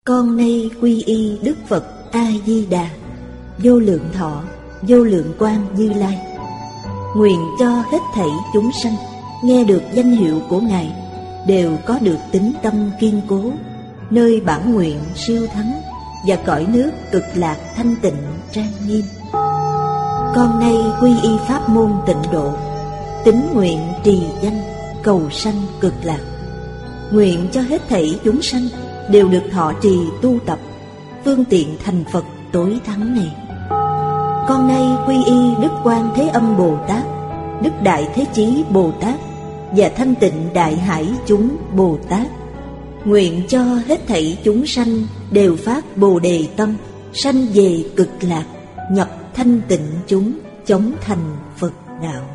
Con nay quy y Đức Phật A-di-đà, vô lượng thọ, vô lượng quang Như Lai. Nguyện cho hết thảy chúng sanh nghe được danh hiệu của Ngài đều có được tín tâm kiên cố, nơi bản nguyện siêu thắng và cõi nước cực lạc thanh tịnh trang nghiêm. Con nay quy y pháp môn tịnh độ, tín nguyện trì danh cầu sanh cực lạc. Nguyện cho hết thảy chúng sanh đều được thọ trì tu tập phương tiện thành Phật tối thắng này. Con nay quy y Đức Quan Thế Âm Bồ Tát, Đức Đại Thế Chí Bồ Tát và Thanh Tịnh Đại Hải chúng Bồ Tát. Nguyện cho hết thảy chúng sanh đều phát Bồ Đề tâm, sanh về cực lạc, nhập thanh tịnh chúng, chóng thành Phật đạo.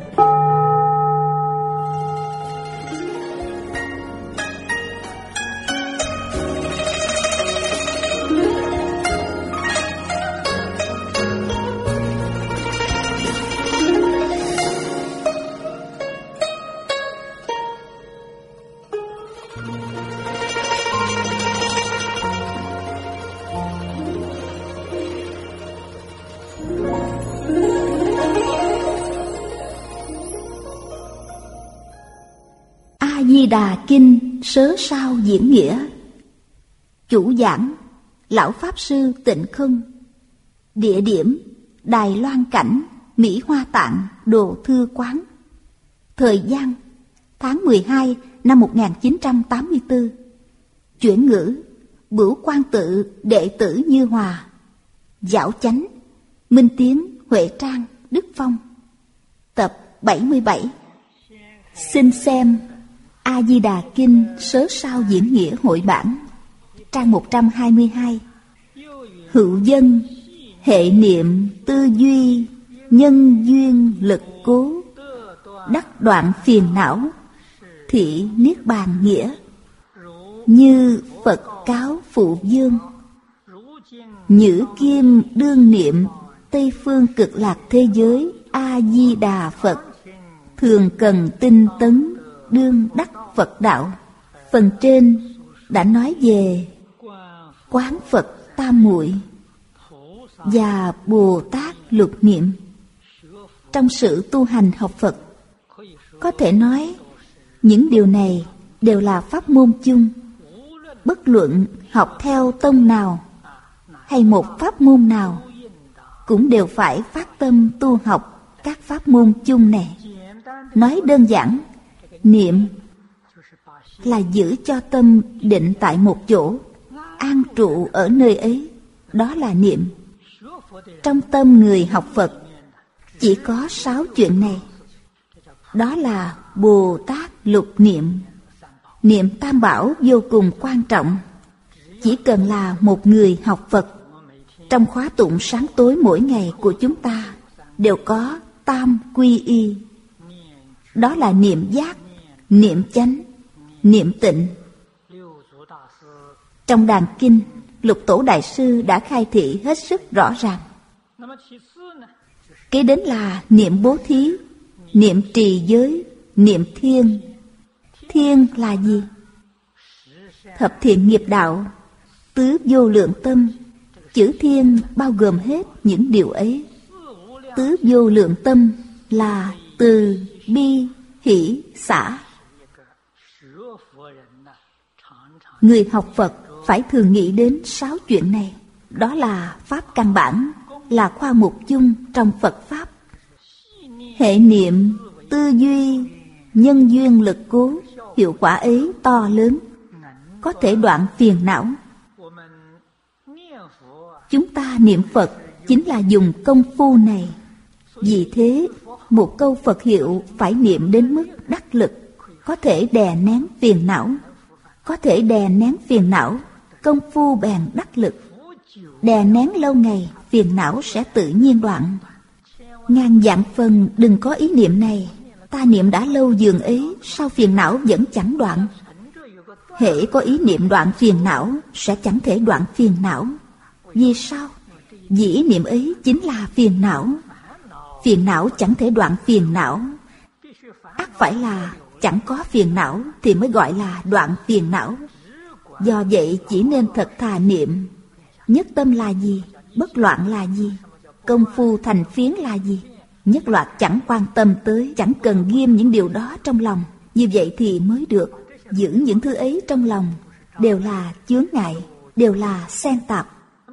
Di Đà Kinh Sớ Sao Diễn Nghĩa. Chủ giảng Lão Pháp Sư Tịnh Không. Địa điểm Đài Loan Cảnh, Mỹ Hoa Tạng, Đồ Thư Quán. Thời gian tháng 12 năm 1984. Chuyển ngữ Bửu Quan Tự đệ tử Như Hòa. Giảo chánh Minh Tiến, Huệ Trang, Đức Phong. Tập 77. Xin xem A-di-đà Kinh Sớ Sao Diễn Nghĩa hội bản, trang 122. Hữu dân hệ niệm tư duy, nhân duyên lực cố, đắc đoạn phiền não, thị niết bàn nghĩa. Như Phật cáo Phụ Dương, nhữ kim đương niệm Tây phương cực lạc thế giới A-di-đà Phật, thường cần tinh tấn đương đắc Phật đạo. Phần trên đã nói về quán Phật tam muội và Bồ Tát lục niệm. Trong sự tu hành học Phật, có thể nói những điều này đều là pháp môn chung. Bất luận học theo tông nào hay một pháp môn nào, cũng đều phải phát tâm tu học các pháp môn chung này. Nói đơn giản, niệm là giữ cho tâm định tại một chỗ, an trụ ở nơi ấy, đó là niệm. Trong tâm người học Phật chỉ có 6 chuyện này. Đó là Bồ Tát lục niệm. Niệm Tam Bảo vô cùng quan trọng. Chỉ cần là một người học Phật, trong khóa tụng sáng tối mỗi ngày của chúng ta đều có tam quy y. Đó là niệm giác, niệm chánh, niệm tịnh. Trong đàn kinh, Lục Tổ Đại Sư đã khai thị hết sức rõ ràng. Kế đến là niệm bố thí, niệm trì giới, niệm thiên. Thiên là gì? Thập thiện nghiệp đạo, tứ vô lượng tâm. Chữ thiên bao gồm hết những điều ấy. Tứ vô lượng tâm là từ, bi, hỷ, xả. Người học Phật phải thường nghĩ đến 6 chuyện này. Đó là pháp căn bản, là khoa mục chung trong Phật Pháp. Hệ niệm, tư duy, nhân duyên lực cố, hiệu quả ấy to lớn, có thể đoạn phiền não. Chúng ta niệm Phật chính là dùng công phu này. Vì thế, một câu Phật hiệu phải niệm đến mức đắc lực, có thể đè nén phiền não. Có thể đè nén phiền não, công phu bèn đắc lực. Đè nén lâu ngày, phiền não sẽ tự nhiên đoạn. Ngàn vạn phần đừng có ý niệm này. Ta niệm đã lâu dường ấy, sao phiền não vẫn chẳng đoạn? Hễ có ý niệm đoạn phiền não, sẽ chẳng thể đoạn phiền não. Vì sao? Vì ý niệm ấy chính là phiền não. Phiền não chẳng thể đoạn phiền não. ắt phải là chẳng có phiền não thì mới gọi là đoạn phiền não. Do vậy chỉ nên thật thà niệm. Nhất tâm là gì? Bất loạn là gì? Công phu thành phiến là gì? Nhất loạt chẳng quan tâm tới, chẳng cần ghim những điều đó trong lòng. Như vậy thì mới được. Giữ những thứ ấy trong lòng đều là chướng ngại, đều là xen tạp.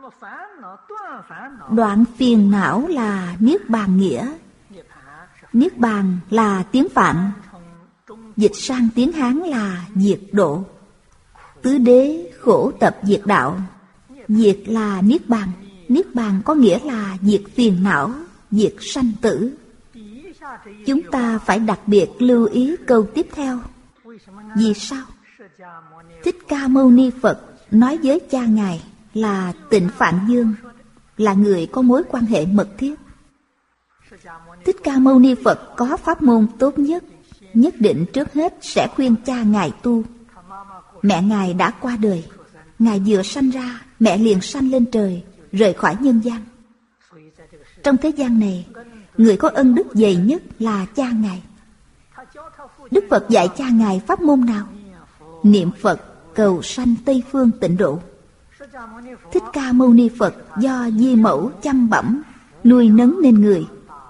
Đoạn phiền não là niết bàn nghĩa. Niết bàn là tiếng Phạn, dịch sang tiếng Hán là diệt độ. Tứ đế khổ tập diệt đạo. Diệt là niết bàn. Niết bàn có nghĩa là diệt phiền não, diệt sanh tử. Chúng ta phải đặc biệt lưu ý câu tiếp theo. Vì sao? Thích Ca Mâu Ni Phật nói với cha Ngài là Tịnh Phạn Dương, là người có mối quan hệ mật thiết. Thích Ca Mâu Ni Phật có pháp môn tốt nhất, nhất định trước hết sẽ khuyên cha Ngài tu. Mẹ Ngài đã qua đời, Ngài vừa sanh ra, mẹ liền sanh lên trời, rời khỏi nhân gian. Trong thế gian này, người có ân đức dày nhất là cha Ngài. Đức Phật dạy cha Ngài pháp môn nào? Niệm Phật cầu sanh Tây Phương Tịnh Độ. Thích Ca Mâu Ni Phật do Di Mẫu chăm bẵm nuôi nấng nên người.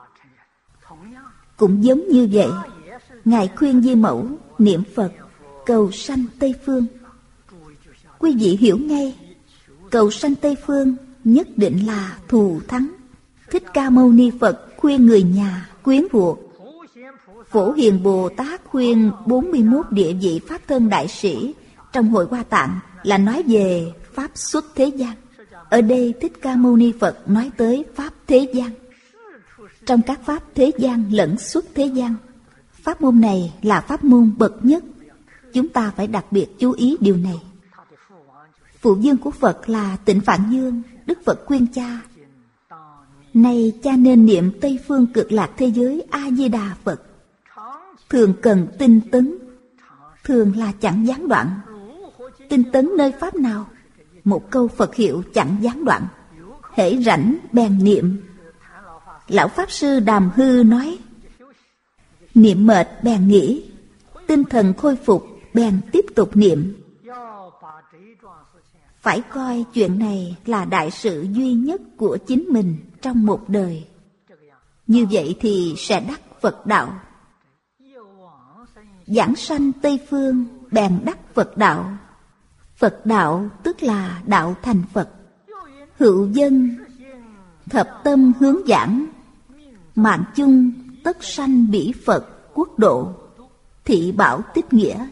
Cũng giống như vậy, Ngài khuyên Di Mẫu niệm Phật cầu sanh Tây Phương. Quý vị hiểu ngay, cầu sanh Tây Phương nhất định là thù thắng. Thích Ca Mâu Ni Phật khuyên người nhà, quyến thuộc. Phổ Hiền Bồ Tát khuyên 41 địa vị Pháp Thân Đại Sĩ trong Hội Hoa Tạng là nói về Pháp xuất thế gian. Ở đây Thích Ca Mâu Ni Phật nói tới Pháp thế gian. Trong các Pháp thế gian lẫn xuất thế gian, pháp môn này là pháp môn bậc nhất. Chúng ta phải đặc biệt chú ý điều này. Phụ vương của Phật là Tịnh Phạn Dương. Đức Phật khuyên cha: này cha nên niệm Tây Phương Cực Lạc thế giới A-di-đà Phật. Thường cần tinh tấn. Thường là chẳng gián đoạn. Tinh tấn nơi pháp nào? Một câu Phật hiệu chẳng gián đoạn. Hễ rảnh bèn niệm. Lão Pháp Sư Đàm Hư nói: niệm mệt bèn nghỉ, tinh thần khôi phục bèn tiếp tục niệm. Phải coi chuyện này là đại sự duy nhất của chính mình trong một đời. Như vậy thì sẽ đắc Phật đạo. Giảng sanh Tây Phương bèn đắc Phật đạo. Phật đạo tức là đạo thành Phật. Hữu dân thập tâm hướng giảng, mạng chung tất sanh bỉ Phật quốc độ. Thị Bảo Tích Nghĩa.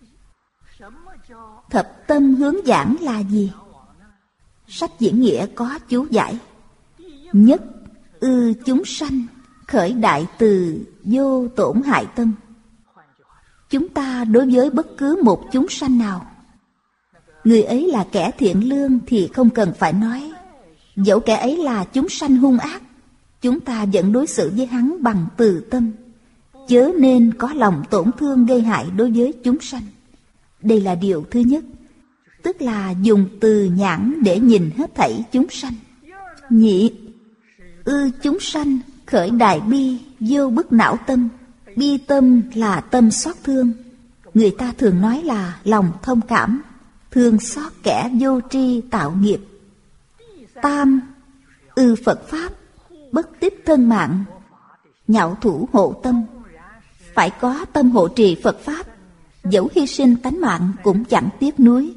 Thập tâm hướng giảng là gì? Sách diễn nghĩa có chú giải: nhất ư chúng sanh khởi đại từ vô tổn hại tâm. Chúng ta đối với bất cứ một chúng sanh nào, người ấy là kẻ thiện lương thì không cần phải nói. Dẫu kẻ ấy là chúng sanh hung ác, chúng ta vẫn đối xử với hắn bằng từ tâm, chớ nên có lòng tổn thương gây hại đối với chúng sanh. Đây là điều thứ nhất, tức là dùng từ nhãn để nhìn hết thảy chúng sanh. Nhị ư chúng sanh khởi đại bi vô bức não tâm. Bi tâm là tâm xót thương. Người ta thường nói là lòng thông cảm, thương xót kẻ vô tri tạo nghiệp. Tam ư Phật Pháp bất tích thân mạng, nhạo thủ hộ tâm. Phải có tâm hộ trì Phật Pháp, dẫu hy sinh tánh mạng cũng chẳng tiếc nuối.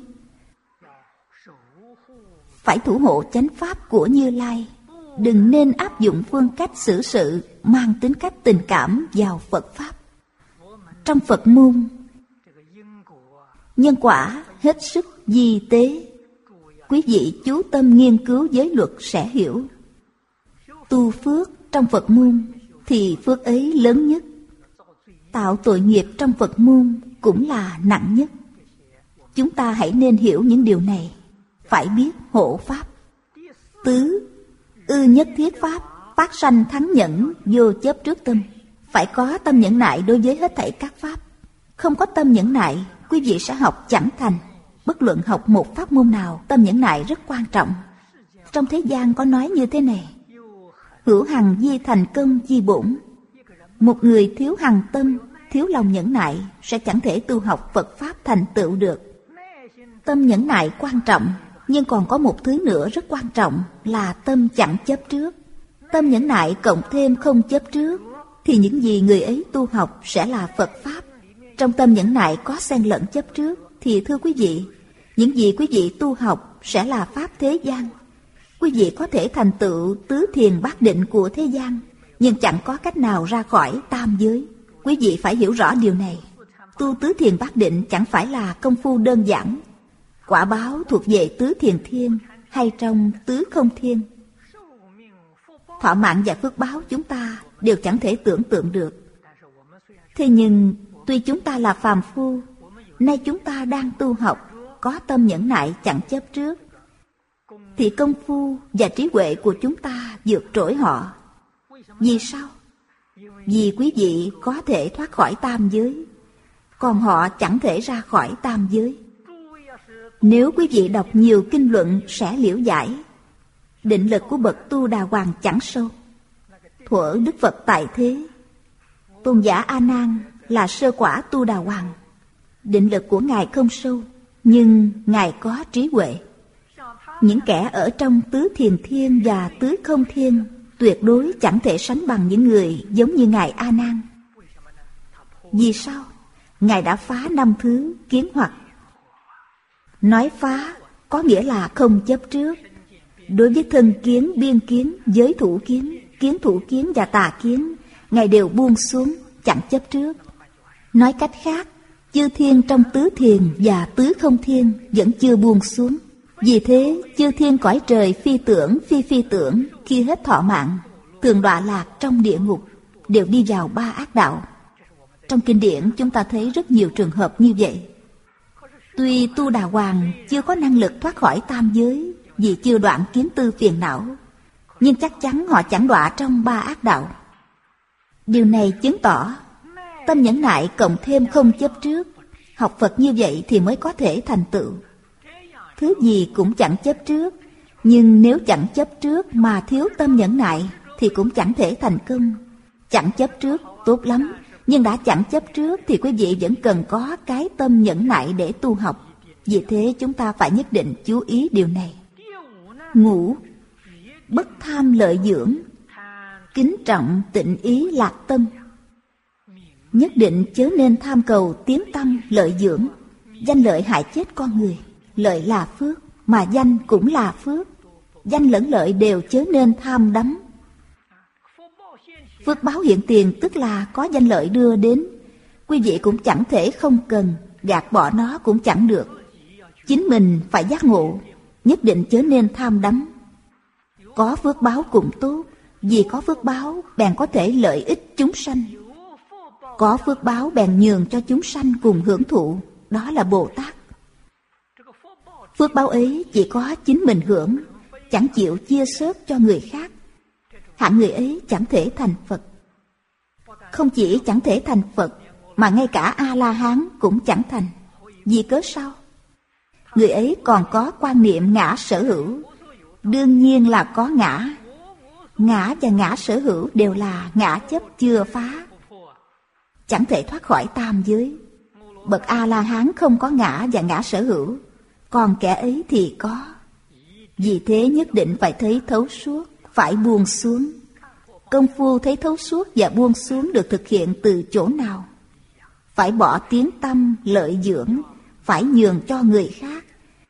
Phải thủ hộ chánh pháp của Như Lai, đừng nên áp dụng phương cách xử sự mang tính cách tình cảm vào Phật Pháp. Trong Phật môn, nhân quả hết sức vi tế. Quý vị chú tâm nghiên cứu giới luật sẽ hiểu. Tu phước trong Phật môn thì phước ấy lớn nhất. Tạo tội nghiệp trong Phật môn cũng là nặng nhất. Chúng ta hãy nên hiểu những điều này. Phải biết hộ Pháp. Tứ ư nhất thiết Pháp phát sanh thắng nhẫn vô chấp trước tâm. Phải có tâm nhẫn nại đối với hết thảy các Pháp. Không có tâm nhẫn nại, quý vị sẽ học chẳng thành. Bất luận học một pháp môn nào, tâm nhẫn nại rất quan trọng. Trong thế gian có nói như thế này: hữu hằng di thành công chi bổn. Một người thiếu hằng tâm, thiếu lòng nhẫn nại sẽ chẳng thể tu học Phật Pháp thành tựu được. Tâm nhẫn nại quan trọng, nhưng còn có một thứ nữa rất quan trọng là tâm chẳng chấp trước. Tâm nhẫn nại cộng thêm không chấp trước, thì những gì người ấy tu học sẽ là Phật Pháp. Trong tâm nhẫn nại có xen lẫn chấp trước, thì thưa quý vị, những gì quý vị tu học sẽ là Pháp thế gian. Quý vị có thể thành tựu tứ thiền bát định của thế gian, nhưng chẳng có cách nào ra khỏi tam giới. Quý vị phải hiểu rõ điều này. Tu tứ thiền bát định chẳng phải là công phu đơn giản. Quả báo thuộc về tứ thiền thiên hay trong tứ không thiên. Thọ mạng và phước báo chúng ta đều chẳng thể tưởng tượng được. Thế nhưng tuy chúng ta là phàm phu, nay chúng ta đang tu học, có tâm nhẫn nại chẳng chấp trước, thì công phu và trí huệ của chúng ta vượt trội họ. Vì sao? Vì quý vị có thể thoát khỏi tam giới, còn họ chẳng thể ra khỏi tam giới. Nếu quý vị đọc nhiều kinh luận sẽ liễu giải, định lực của bậc Tu Đà Hoàng chẳng sâu. Thuở Đức Phật tại thế, tôn giả A Nan là sơ quả Tu Đà Hoàng. Định lực của ngài không sâu, nhưng ngài có trí huệ. Những kẻ ở trong tứ thiền thiên và tứ không thiên tuyệt đối chẳng thể sánh bằng những người giống như ngài A Nan. Vì sao? Ngài đã phá 5 thứ kiến hoặc. Nói phá có nghĩa là không chấp trước. Đối với thân kiến, biên kiến, giới thủ kiến, kiến thủ kiến và tà kiến, ngài đều buông xuống, chẳng chấp trước. Nói cách khác, chư thiên trong tứ thiền và tứ không thiên vẫn chưa buông xuống. Vì thế, chư thiên cõi trời phi tưởng, phi tưởng, khi hết thọ mạng, thường đọa lạc trong địa ngục, đều đi vào 3 ác đạo. Trong kinh điển chúng ta thấy rất nhiều trường hợp như vậy. Tuy Tu Đà Hoàng chưa có năng lực thoát khỏi tam giới vì chưa đoạn kiến tư phiền não, nhưng chắc chắn họ chẳng đọa trong 3 ác đạo. Điều này chứng tỏ tâm nhẫn nại cộng thêm không chấp trước. Học Phật như vậy thì mới có thể thành tựu. Thứ gì cũng chẳng chấp trước, nhưng nếu chẳng chấp trước mà thiếu tâm nhẫn nại thì cũng chẳng thể thành công. Chẳng chấp trước tốt lắm, nhưng đã chẳng chấp trước thì quý vị vẫn cần có cái tâm nhẫn nại để tu học. Vì thế chúng ta phải nhất định chú ý điều này. Ngũ, bất tham lợi dưỡng, kính trọng tịnh ý lạc tâm. Nhất định chớ nên tham cầu tiếng tăm lợi dưỡng. Danh lợi hại chết con người. Lợi là phước, mà danh cũng là phước. Danh lẫn lợi đều chớ nên tham đắm. Phước báo hiện tiền tức là có danh lợi đưa đến, quý vị cũng chẳng thể không cần, gạt bỏ nó cũng chẳng được. Chính mình phải giác ngộ, nhất định chớ nên tham đắm. Có phước báo cũng tốt, vì có phước báo bèn có thể lợi ích chúng sanh. Có phước báo bèn nhường cho chúng sanh cùng hưởng thụ, đó là Bồ Tát. Phước báo ấy chỉ có chính mình hưởng, chẳng chịu chia sớt cho người khác. Hạng người ấy chẳng thể thành Phật. Không chỉ chẳng thể thành Phật, mà ngay cả A-la-hán cũng chẳng thành. Vì cớ sao? Người ấy còn có quan niệm ngã sở hữu. Đương nhiên là có ngã. Ngã và ngã sở hữu đều là ngã chấp chưa phá, chẳng thể thoát khỏi tam giới. Bậc A-la-hán không có ngã và ngã sở hữu, còn kẻ ấy thì có. Vì thế nhất định phải thấy thấu suốt, phải buông xuống. Công phu thấy thấu suốt và buông xuống được thực hiện từ chỗ nào? Phải bỏ tiếng tăm lợi dưỡng, phải nhường cho người khác.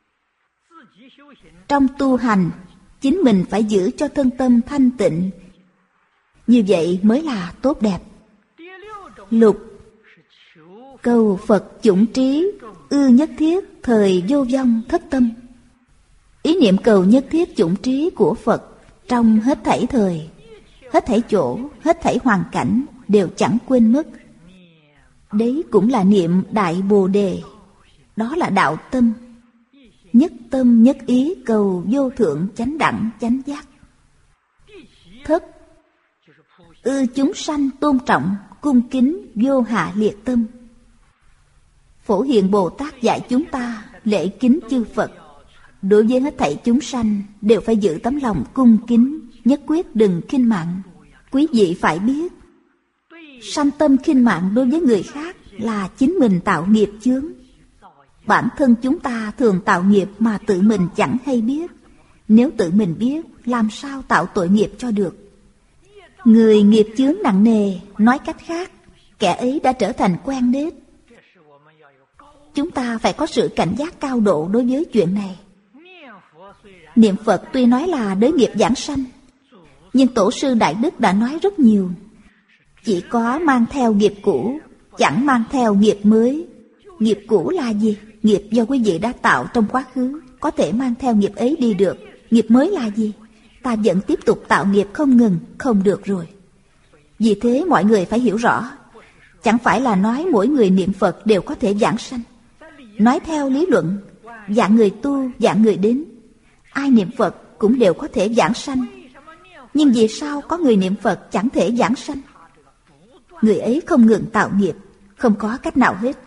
Trong tu hành, chính mình phải giữ cho thân tâm thanh tịnh. Như vậy mới là tốt đẹp. Lục, cầu Phật chủng trí, ư nhất thiết thời vô vong thất tâm. Ý niệm cầu nhất thiết chủng trí của Phật trong hết thảy thời, hết thảy chỗ, hết thảy hoàn cảnh đều chẳng quên mất. Đấy cũng là niệm Đại Bồ Đề. Đó là đạo tâm. Nhất tâm nhất ý cầu vô thượng chánh đẳng chánh giác. Thất, ư chúng sanh tôn trọng cung kính vô hạ liệt tâm. Phổ Hiền Bồ Tát dạy chúng ta lễ kính chư Phật. Đối với hết thảy chúng sanh đều phải giữ tấm lòng cung kính, nhất quyết đừng khinh mạng. Quý vị phải biết, sanh tâm khinh mạng đối với người khác là chính mình tạo nghiệp chướng. Bản thân chúng ta thường tạo nghiệp mà tự mình chẳng hay biết. Nếu tự mình biết, làm sao tạo tội nghiệp cho được? Người nghiệp chướng nặng nề, nói cách khác, kẻ ấy đã trở thành quen nết. Chúng ta phải có sự cảnh giác cao độ đối với chuyện này. Niệm Phật tuy nói là đới nghiệp giảng sanh, nhưng Tổ sư Đại Đức đã nói rất nhiều. Chỉ có mang theo nghiệp cũ, chẳng mang theo nghiệp mới. Nghiệp cũ là gì? Nghiệp do quý vị đã tạo trong quá khứ, có thể mang theo nghiệp ấy đi được. Nghiệp mới là gì? Ta vẫn tiếp tục tạo nghiệp không ngừng, không được rồi. Vì thế mọi người phải hiểu rõ, chẳng phải là nói mỗi người niệm Phật đều có thể giảng sanh. Nói theo lý luận, dạng người tu, dạng người đến, ai niệm Phật cũng đều có thể giảng sanh. Nhưng vì sao có người niệm Phật chẳng thể giảng sanh? Người ấy không ngừng tạo nghiệp, không có cách nào hết.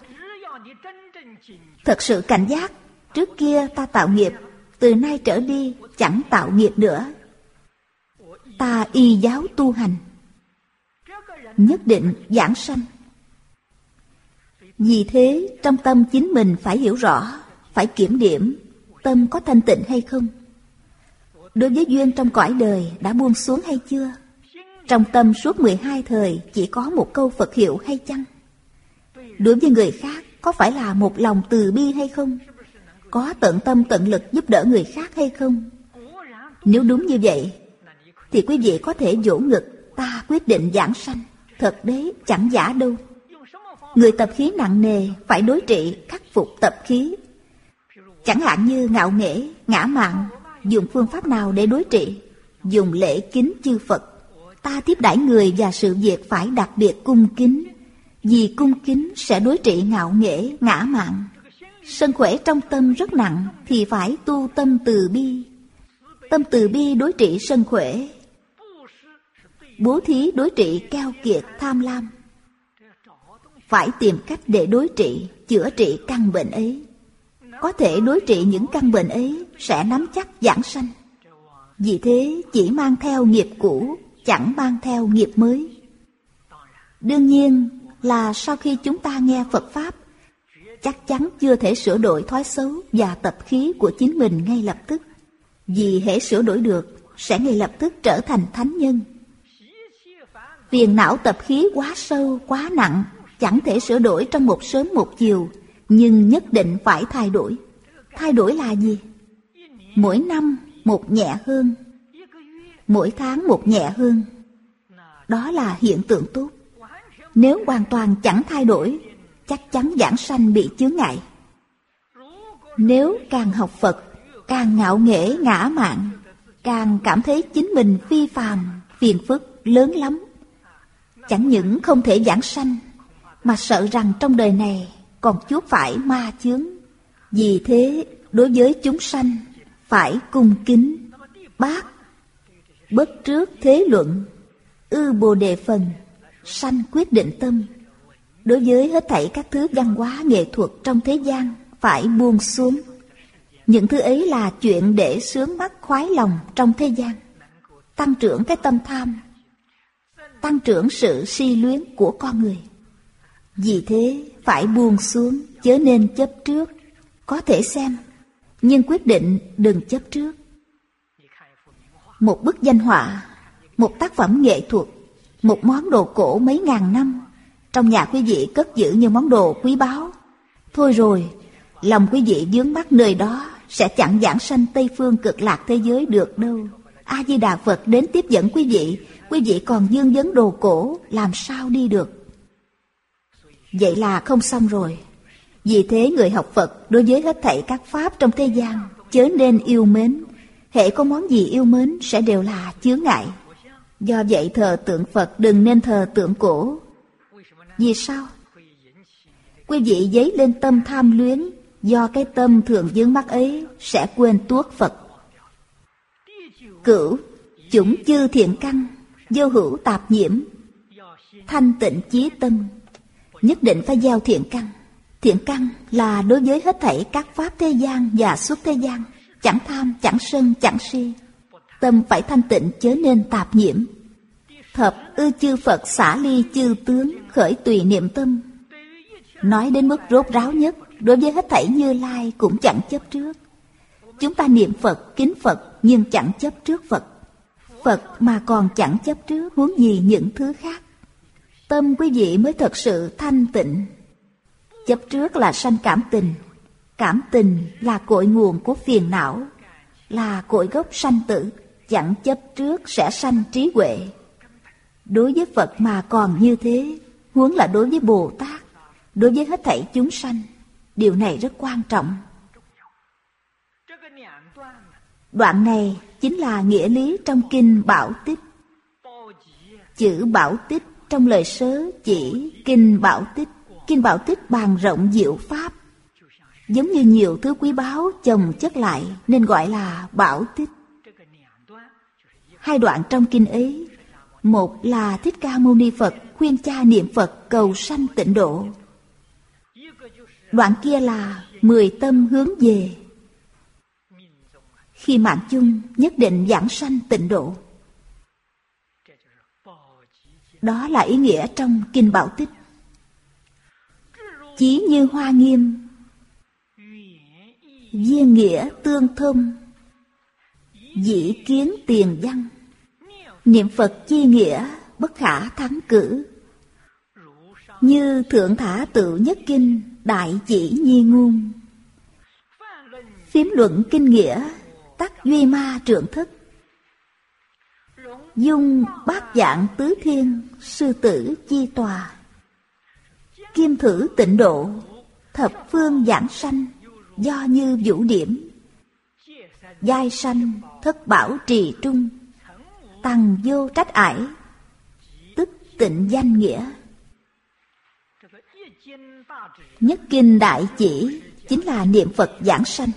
Thật sự cảnh giác, trước kia ta tạo nghiệp, từ nay trở đi chẳng tạo nghiệp nữa. Ta y giáo tu hành, nhất định giảng sanh. Vì thế trong tâm chính mình phải hiểu rõ, phải kiểm điểm tâm có thanh tịnh hay không. Đối với duyên trong cõi đời đã buông xuống hay chưa? Trong tâm suốt 12 thời chỉ có một câu Phật hiệu hay chăng? Đối với người khác có phải là một lòng từ bi hay không? Có tận tâm tận lực giúp đỡ người khác hay không? Nếu đúng như vậy thì quý vị có thể vỗ ngực, ta quyết định giảng sanh. Thật đấy, chẳng giả đâu. Người tập khí nặng nề phải đối trị, khắc phục tập khí. Chẳng hạn như ngạo nghễ, ngã mạn, dùng phương pháp nào để đối trị? Dùng lễ kính chư Phật. Ta tiếp đãi người và sự việc phải đặc biệt cung kính. Vì cung kính sẽ đối trị ngạo nghễ, ngã mạn. Sân khỏe trong tâm rất nặng thì phải tu tâm từ bi. Tâm từ bi đối trị sân khỏe. Bố thí đối trị keo kiệt tham lam. Phải tìm cách để đối trị, chữa trị căn bệnh ấy. Có thể đối trị những căn bệnh ấy sẽ nắm chắc giảng sanh. Vì thế chỉ mang theo nghiệp cũ, chẳng mang theo nghiệp mới. Đương nhiên là sau khi chúng ta nghe Phật Pháp, chắc chắn chưa thể sửa đổi thói xấu và tập khí của chính mình ngay lập tức. Vì hễ sửa đổi được, sẽ ngay lập tức trở thành thánh nhân. Phiền não tập khí quá sâu, quá nặng, chẳng thể sửa đổi trong một sớm một chiều, nhưng nhất định phải thay đổi. Thay đổi là gì? Mỗi năm một nhẹ hơn, mỗi tháng một nhẹ hơn. Đó là hiện tượng tốt. Nếu hoàn toàn chẳng thay đổi, chắc chắn giảng sanh bị chướng ngại. Nếu càng học Phật, càng ngạo nghễ ngã mạn, càng cảm thấy chính mình phi phàm, phiền phức lớn lắm. Chẳng những không thể giảng sanh, mà sợ rằng trong đời này còn chuốc phải ma chướng. Vì thế đối với chúng sanh phải cung kính, bác, bất trước thế luận, ư bồ đề phần, sanh quyết định tâm. Đối với hết thảy các thứ văn hóa nghệ thuật trong thế gian phải buông xuống. Những thứ ấy là chuyện để sướng mắt khoái lòng trong thế gian, tăng trưởng cái tâm tham, tăng trưởng sự si luyến của con người. Vì thế phải buông xuống, chớ nên chấp trước. Có thể xem, nhưng quyết định đừng chấp trước. Một bức danh họa, một tác phẩm nghệ thuật, một món đồ cổ mấy ngàn năm, trong nhà quý vị cất giữ như món đồ quý báu. Thôi rồi, lòng quý vị vướng mắc nơi đó sẽ chẳng giảng sanh Tây Phương Cực Lạc thế giới được đâu. A Di Đà Phật đến tiếp dẫn quý vị còn vương vấn đồ cổ, làm sao đi được? Vậy là không xong rồi. Vì thế người học Phật đối với hết thảy các pháp trong thế gian chớ nên yêu mến. Hễ có món gì yêu mến sẽ đều là chướng ngại. Do vậy thờ tượng Phật đừng nên thờ tượng cổ. Vì sao? Quý vị dấy lên tâm tham luyến, do cái tâm thường vướng mắc ấy sẽ quên tuốt Phật. Cửu, chủng chư thiện căn, vô hữu tạp nhiễm, thanh tịnh chí tâm. Nhất định phải gieo thiện căn. Thiện căn là đối với hết thảy các pháp thế gian và xuất thế gian, chẳng tham, chẳng sân, chẳng si. Tâm phải thanh tịnh chớ nên tạp nhiễm. Thập ư chư Phật xả ly chư tướng, khởi tùy niệm tâm. Nói đến mức rốt ráo nhất đối với hết thảy Như Lai cũng chẳng chấp trước. Chúng ta niệm Phật, kính Phật nhưng chẳng chấp trước Phật. Phật mà còn chẳng chấp trước, huống gì những thứ khác. Tâm quý vị mới thật sự thanh tịnh. Chấp trước là sanh cảm tình. Cảm tình là cội nguồn của phiền não, là cội gốc sanh tử. Chẳng chấp trước sẽ sanh trí huệ. Đối với Phật mà còn như thế, huống là đối với Bồ Tát, đối với hết thảy chúng sanh. Điều này rất quan trọng. Đoạn này chính là nghĩa lý trong Kinh Bảo Tích. Chữ Bảo Tích trong lời sớ chỉ Kinh Bảo Tích. Kinh Bảo Tích bàn rộng diệu pháp, giống như nhiều thứ quý báu chồng chất lại nên gọi là Bảo Tích. Hai đoạn trong kinh ấy, một là Thích Ca Mâu Ni Phật khuyên cha niệm Phật cầu sanh tịnh độ. Đoạn kia là 10 tâm hướng về. Khi mạng chung nhất định giảng sanh tịnh độ. Đó là ý nghĩa trong Kinh Bảo Tích. Chí như hoa nghiêm, viên nghĩa tương thông, dĩ kiến tiền văn. Niệm Phật chi nghĩa bất khả thắng cử. Như thượng thả tự nhất kinh, đại chỉ nhi ngôn. Phiếm luận kinh nghĩa, tắc duy ma trượng thất. Dung bát dạng tứ thiên, sư tử chi tòa. Kim thử tịnh độ, thập phương giảng sanh. Do như vũ điểm, giai sanh thất bảo trì trung. Tằng vô trách ải, tức tịnh danh nghĩa. Nhất kinh đại chỉ chính là niệm Phật giảng sanh.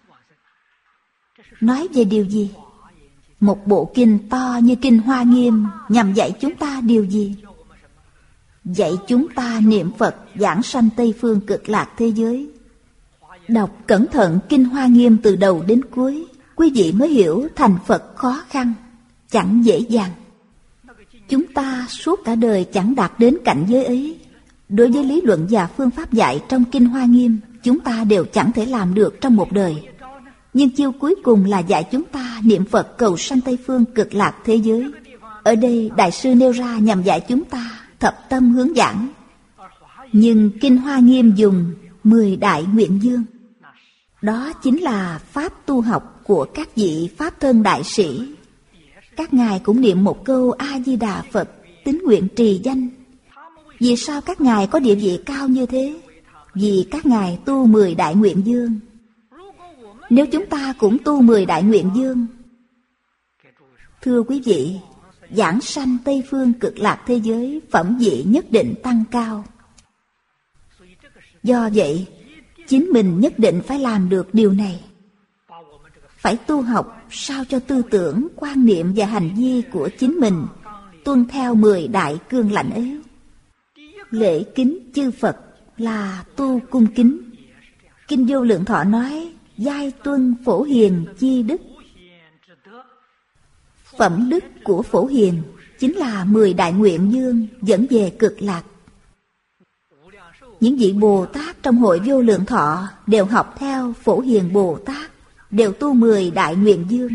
Nói về điều gì? Một bộ kinh to như Kinh Hoa Nghiêm nhằm dạy chúng ta điều gì? Dạy chúng ta niệm Phật giảng sanh Tây Phương Cực Lạc thế giới. Đọc cẩn thận Kinh Hoa Nghiêm từ đầu đến cuối, quý vị mới hiểu thành Phật khó khăn, chẳng dễ dàng. Chúng ta suốt cả đời chẳng đạt đến cảnh giới ấy. Đối với lý luận và phương pháp dạy trong Kinh Hoa Nghiêm, chúng ta đều chẳng thể làm được trong một đời. Nhưng chiêu cuối cùng là dạy chúng ta niệm Phật cầu sanh Tây Phương Cực Lạc thế giới. Ở đây Đại sư nêu ra nhằm dạy chúng ta thập tâm hướng giảng. Nhưng Kinh Hoa Nghiêm dùng 10 đại nguyện dương. Đó chính là pháp tu học của các vị Pháp thân đại sĩ. Các ngài cũng niệm một câu A-di-đà Phật, tín nguyện trì danh. Vì sao các ngài có địa vị cao như thế? Vì các ngài tu 10 đại nguyện dương. Nếu chúng ta cũng tu 10 đại nguyện dương, thưa quý vị, giảng sanh Tây Phương Cực Lạc thế giới phẩm vị nhất định tăng cao. Do vậy, chính mình nhất định phải làm được điều này. Phải tu học sao cho tư tưởng, quan niệm và hành vi của chính mình tuân theo 10 đại cương lãnh ấy. Lễ kính chư Phật là tu cung kính. Kinh Vô Lượng Thọ nói, giai tuân phổ hiền chi đức. Phẩm đức của phổ hiền chính là 10 đại nguyện dương dẫn về Cực Lạc. Những vị Bồ Tát trong hội Vô Lượng Thọ đều học theo phổ hiền Bồ Tát, đều tu 10 đại nguyện dương.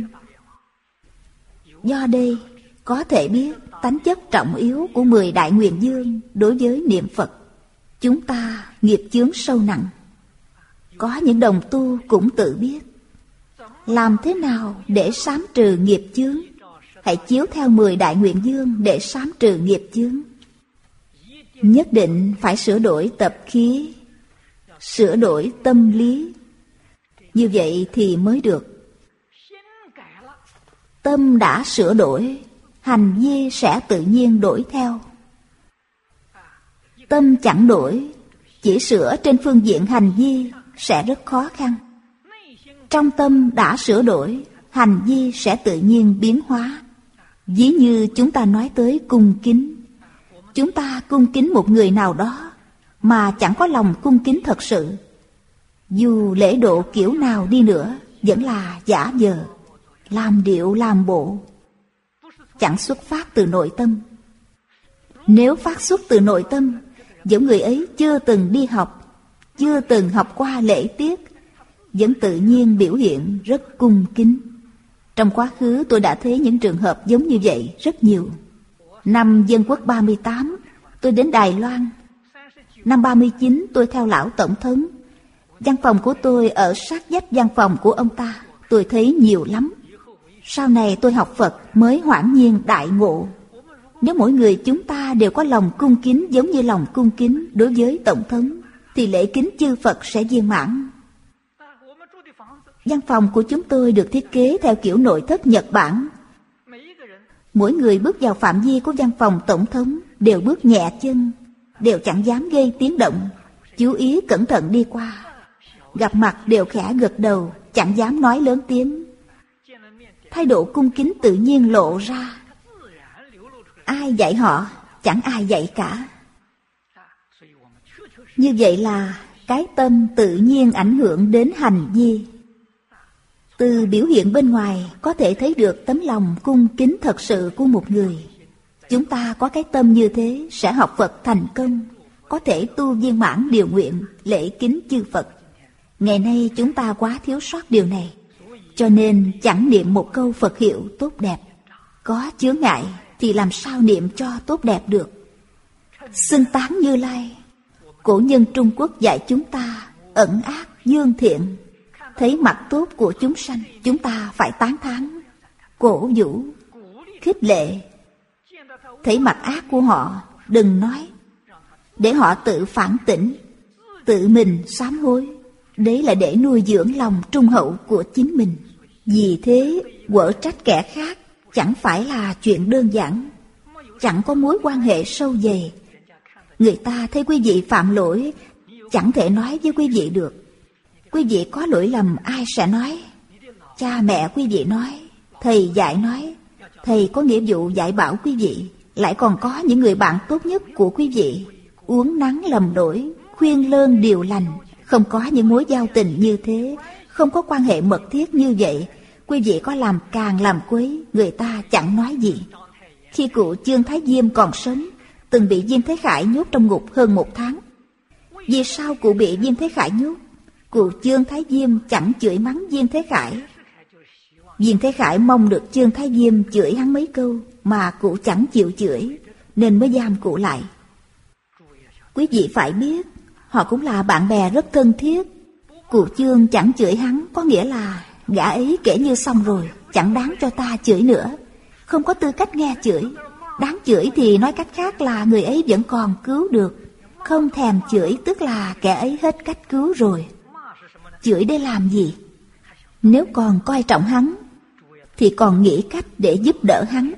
Do đây có thể biết tánh chất trọng yếu của 10 đại nguyện dương đối với niệm Phật. Chúng ta nghiệp chướng sâu nặng. Có những đồng tu cũng tự biết làm thế nào để xám trừ nghiệp chướng. Hãy chiếu theo 10 đại nguyện dương để xám trừ nghiệp chướng. Nhất định phải sửa đổi tập khí, sửa đổi tâm lý. Như vậy thì mới được. Tâm đã sửa đổi, hành vi sẽ tự nhiên đổi theo. Tâm chẳng đổi, chỉ sửa trên phương diện hành vi sẽ rất khó khăn. Trong tâm đã sửa đổi, hành vi sẽ tự nhiên biến hóa. Ví như chúng ta nói tới cung kính. Chúng ta cung kính một người nào đó mà chẳng có lòng cung kính thật sự, dù lễ độ kiểu nào đi nữa vẫn là giả vờ, làm điệu làm bộ, chẳng xuất phát từ nội tâm. Nếu phát xuất từ nội tâm, giống người ấy chưa từng đi học, chưa từng học qua lễ tiết, vẫn tự nhiên biểu hiện rất cung kính. Trong quá khứ tôi đã thấy những trường hợp giống như vậy rất nhiều. Năm Dân Quốc 38, tôi đến Đài Loan. Năm 39, tôi theo lão tổng thống. Văn phòng của tôi ở sát vách văn phòng của ông ta. Tôi thấy nhiều lắm. Sau này tôi học Phật mới hoảng nhiên đại ngộ. Nếu mỗi người chúng ta đều có lòng cung kính giống như lòng cung kính đối với tổng thống, thì lễ kính chư Phật sẽ viên mãn. Văn phòng của chúng tôi được thiết kế theo kiểu nội thất Nhật Bản. Mỗi người bước vào phạm vi của văn phòng tổng thống đều bước nhẹ chân, đều chẳng dám gây tiếng động, chú ý cẩn thận đi qua. Gặp mặt đều khẽ gật đầu, chẳng dám nói lớn tiếng. Thái độ cung kính tự nhiên lộ ra. Ai dạy họ? Chẳng ai dạy cả. Như vậy là cái tâm tự nhiên ảnh hưởng đến hành vi. Từ biểu hiện bên ngoài có thể thấy được tấm lòng cung kính thật sự của một người. Chúng ta có cái tâm như thế sẽ học Phật thành công, có thể tu viên mãn điều nguyện, lễ kính chư Phật. Ngày nay chúng ta quá thiếu sót điều này, cho nên chẳng niệm một câu Phật hiệu tốt đẹp. Có chướng ngại thì làm sao niệm cho tốt đẹp được. Xưng tán Như Lai. Cổ nhân Trung Quốc dạy chúng ta ẩn ác dương thiện. Thấy mặt tốt của chúng sanh, chúng ta phải tán thán, cổ vũ, khích lệ. Thấy mặt ác của họ, đừng nói, để họ tự phản tỉnh, tự mình sám hối. Đấy là để nuôi dưỡng lòng trung hậu của chính mình. Vì thế, quở trách kẻ khác chẳng phải là chuyện đơn giản, chẳng có mối quan hệ sâu dày. Người ta thấy quý vị phạm lỗi, chẳng thể nói với quý vị được. Quý vị có lỗi lầm ai sẽ nói? Cha mẹ quý vị nói, thầy dạy nói. Thầy có nghĩa vụ dạy bảo quý vị. Lại còn có những người bạn tốt nhất của quý vị, uốn nắn lầm lỗi, khuyên lơn điều lành. Không có những mối giao tình như thế, không có quan hệ mật thiết như vậy, quý vị có làm càng làm quấy, người ta chẳng nói gì. Khi cụ Chương Thái Diêm còn sống, từng bị Diêm Thế Khải nhốt trong ngục hơn 1 tháng. Vì sao cụ bị Diêm Thế Khải nhốt? Cụ Chương Thái Diêm chẳng chửi mắng Diêm Thế Khải. Diêm Thế Khải mong được Chương Thái Diêm chửi hắn mấy câu, mà cụ chẳng chịu chửi, nên mới giam cụ lại. Quý vị phải biết, họ cũng là bạn bè rất thân thiết. Cụ Chương chẳng chửi hắn, có nghĩa là gã ấy kể như xong rồi, chẳng đáng cho ta chửi nữa, không có tư cách nghe chửi. Đáng chửi thì nói cách khác là người ấy vẫn còn cứu được. Không thèm chửi tức là kẻ ấy hết cách cứu rồi. Chửi để làm gì? Nếu còn coi trọng hắn thì còn nghĩ cách để giúp đỡ hắn.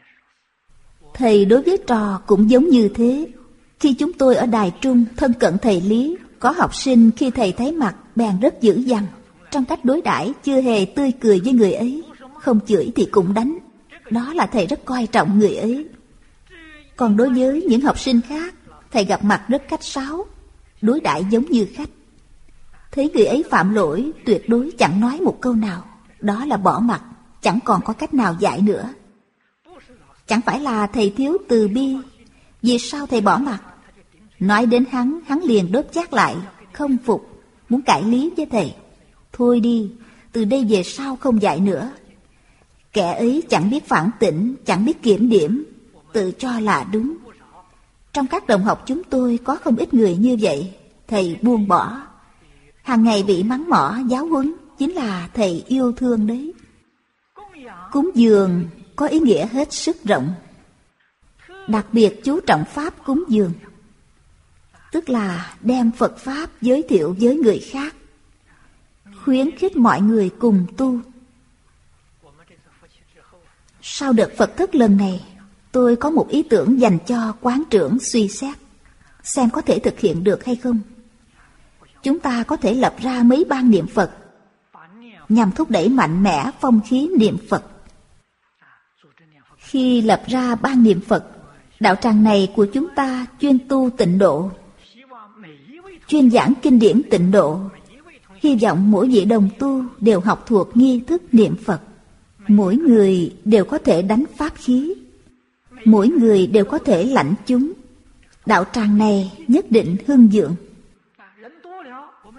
Thầy đối với trò cũng giống như thế. Khi chúng tôi ở Đài Trung thân cận thầy Lý, có học sinh khi thầy thấy mặt bèn rất dữ dằn. Trong cách đối đãi chưa hề tươi cười với người ấy, không chửi thì cũng đánh. Đó là thầy rất coi trọng người ấy. Còn đối với những học sinh khác, thầy gặp mặt rất khách sáo, đối đãi giống như khách. Thấy người ấy phạm lỗi, tuyệt đối chẳng nói một câu nào. Đó là bỏ mặt, chẳng còn có cách nào dạy nữa. Chẳng phải là thầy thiếu từ bi. Vì sao thầy bỏ mặt? Nói đến hắn, hắn liền đốt chát lại, không phục, muốn cãi lý với thầy. Thôi đi, từ đây về sau không dạy nữa. Kẻ ấy chẳng biết phản tỉnh, chẳng biết kiểm điểm, tự cho là đúng. Trong các đồng học chúng tôi có không ít người như vậy. Thầy buông bỏ. Hàng ngày bị mắng mỏ, giáo huấn, chính là thầy yêu thương đấy. Cúng dường có ý nghĩa hết sức rộng. Đặc biệt chú trọng pháp cúng dường, tức là đem Phật Pháp giới thiệu với người khác, khuyến khích mọi người cùng tu. Sau đợt Phật thức lần này, tôi có một ý tưởng dành cho quán trưởng suy xét, xem có thể thực hiện được hay không. Chúng ta có thể lập ra mấy ban niệm Phật, nhằm thúc đẩy mạnh mẽ phong khí niệm Phật. Khi lập ra ban niệm Phật, đạo tràng này của chúng ta chuyên tu tịnh độ, chuyên giảng kinh điển tịnh độ. Hy vọng mỗi vị đồng tu đều học thuộc nghi thức niệm Phật. Mỗi người đều có thể đánh pháp khí, mỗi người đều có thể lãnh chúng. Đạo tràng này nhất định hưng vượng.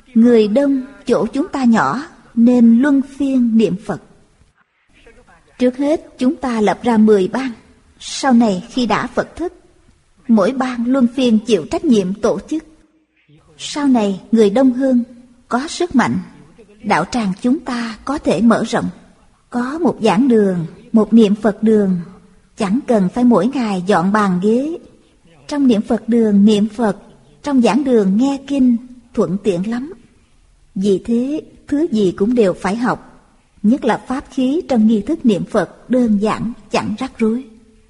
Người đông, chỗ chúng ta nhỏ, nên luân phiên niệm Phật. Trước hết chúng ta lập ra 10 ban. Sau này khi đã Phật thức, mỗi ban luân phiên chịu trách nhiệm tổ chức. Sau này người đông hơn, có sức mạnh, đạo tràng chúng ta có thể mở rộng. Có một giảng đường, một niệm Phật đường, chẳng cần phải mỗi ngày dọn bàn ghế. Trong niệm Phật đường niệm Phật, trong giảng đường nghe kinh, thuận tiện lắm. Vì thế, thứ gì cũng đều phải học, nhất là pháp khí trong nghi thức niệm Phật đơn giản, chẳng rắc rối.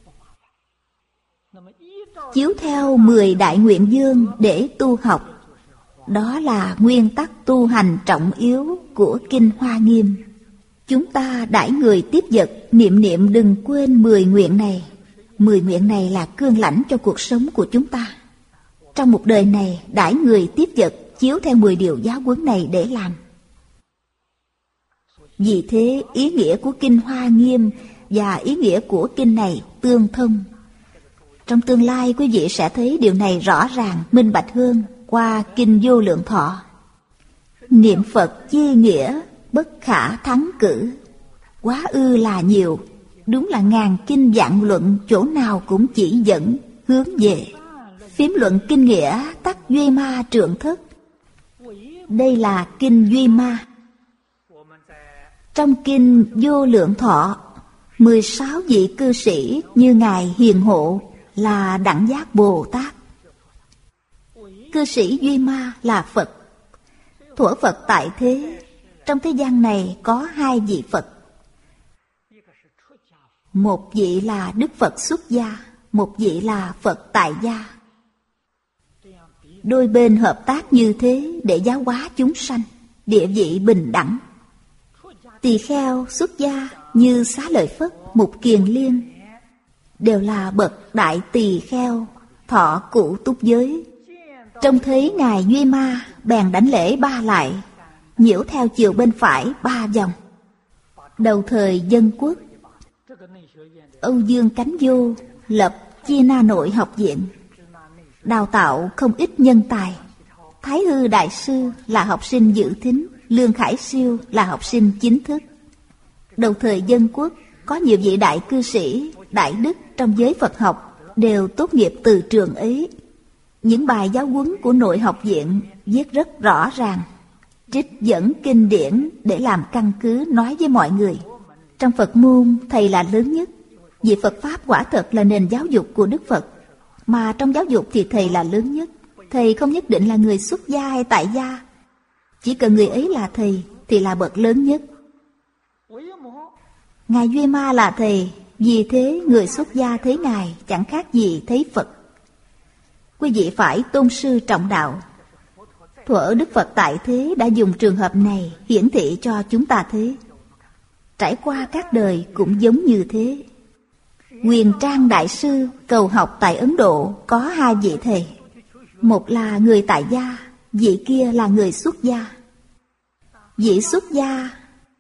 Chiếu theo 10 đại nguyện dương để tu học, đó là nguyên tắc tu hành trọng yếu của Kinh Hoa Nghiêm. Chúng ta đãi người tiếp vật, niệm đừng quên 10 nguyện này. 10 nguyện này là cương lãnh cho cuộc sống của chúng ta. Trong một đời này, đãi người tiếp vật chiếu theo 10 điều giáo huấn này để làm. Vì thế, ý nghĩa của Kinh Hoa Nghiêm và ý nghĩa của kinh này tương thông. Trong tương lai, quý vị sẽ thấy điều này rõ ràng, minh bạch hơn qua Kinh Vô Lượng Thọ. Niệm Phật chi nghĩa, bất khả thắng cử. Quá ư là nhiều, đúng là ngàn kinh vạn luận, chỗ nào cũng chỉ dẫn, hướng về. Phím luận kinh nghĩa, tắc duy ma trượng thất. Đây là Kinh Duy Ma. Trong Kinh Vô Lượng Thọ, 16 vị cư sĩ như Ngài Hiền Hộ là Đẳng Giác Bồ Tát. Cư sĩ Duy Ma là Phật. Thuở Phật tại thế, trong thế gian này có 2 vị Phật. Một vị là Đức Phật xuất gia, một vị là Phật tại gia. Đôi bên hợp tác như thế để giáo hóa chúng sanh, địa vị bình đẳng. Tỳ kheo xuất gia như Xá Lợi Phất, Mục Kiền Liên đều là bậc đại tỳ kheo, thọ cụ túc giới. Trông thấy Ngài Duy Ma bèn đảnh lễ 3 lại, nhiễu theo chiều bên phải 3 vòng. Đầu thời Dân Quốc, Âu Dương Cánh Vô lập Chi Na Nội học viện, đào tạo không ít nhân tài. Thái Hư Đại Sư là học sinh dự thính, Lương Khải Siêu là học sinh chính thức. Đầu thời Dân Quốc, có nhiều vị đại cư sĩ, đại đức trong giới Phật học đều tốt nghiệp từ trường ấy. Những bài giáo huấn của nội học viện viết rất rõ ràng, trích dẫn kinh điển để làm căn cứ nói với mọi người. Trong Phật môn, thầy là lớn nhất, vì Phật Pháp quả thật là nền giáo dục của Đức Phật. Mà trong giáo dục thì thầy là lớn nhất. Thầy không nhất định là người xuất gia hay tại gia, chỉ cần người ấy là thầy thì là bậc lớn nhất. Ngài Duy Ma là thầy, vì thế người xuất gia thấy Ngài chẳng khác gì thấy Phật. Quý vị phải tôn sư trọng đạo. Thuở Đức Phật tại thế đã dùng trường hợp này hiển thị cho chúng ta thấy. Trải qua các đời cũng giống như thế. Huyền Trang Đại Sư cầu học tại Ấn Độ có 2 vị thầy. Một là người tại gia, vị kia là người xuất gia. Vị xuất gia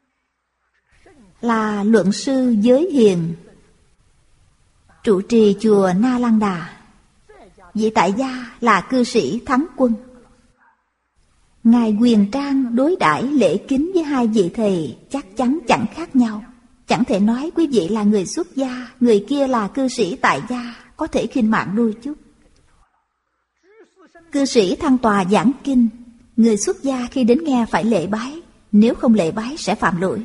là luận sư Giới Hiền, trụ trì chùa Na Lăng Đà. Vị tại gia là cư sĩ Thắng Quân. Ngài Huyền Trang đối đãi lễ kính với 2 vị thầy chắc chắn chẳng khác nhau. Chẳng thể nói quý vị là người xuất gia, người kia là cư sĩ tại gia, có thể khinh mạng đôi chút. Cư sĩ thăng tòa giảng kinh, người xuất gia khi đến nghe phải lễ bái, nếu không lễ bái sẽ phạm lỗi.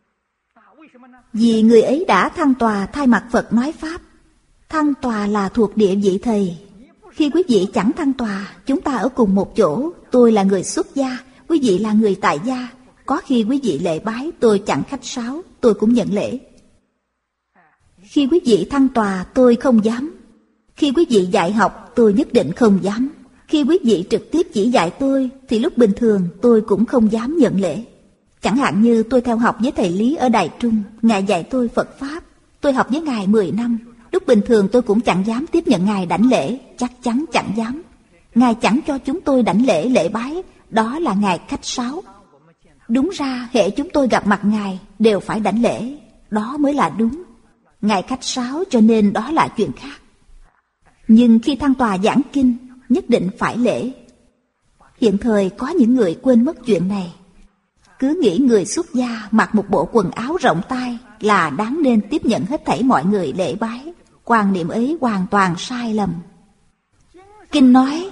Vì người ấy đã thăng tòa thay mặt Phật nói Pháp. Thăng tòa là thuộc địa vị thầy. Khi quý vị chẳng thăng tòa, chúng ta ở cùng một chỗ, tôi là người xuất gia, quý vị là người tại gia. Có khi quý vị lễ bái, tôi chẳng khách sáo, tôi cũng nhận lễ. Khi quý vị thăng tòa, tôi không dám. Khi quý vị dạy học, tôi nhất định không dám. Khi quý vị trực tiếp chỉ dạy tôi, thì lúc bình thường tôi cũng không dám nhận lễ. Chẳng hạn như tôi theo học với thầy Lý ở Đài Trung, Ngài dạy tôi Phật Pháp. Tôi học với Ngài 10 năm. Lúc bình thường tôi cũng chẳng dám tiếp nhận Ngài đảnh lễ, chắc chắn chẳng dám. Ngài chẳng cho chúng tôi đảnh lễ lễ bái, đó là Ngài khách sáo. Đúng ra hễ chúng tôi gặp mặt Ngài đều phải đảnh lễ, đó mới là đúng. Ngài khách sáo cho nên đó là chuyện khác. Nhưng khi thăng tòa giảng kinh, nhất định phải lễ. Hiện thời có những người quên mất chuyện này, cứ nghĩ người xuất gia mặc một bộ quần áo rộng tay là đáng nên tiếp nhận hết thảy mọi người lễ bái. Quan niệm ấy hoàn toàn sai lầm. Kinh nói,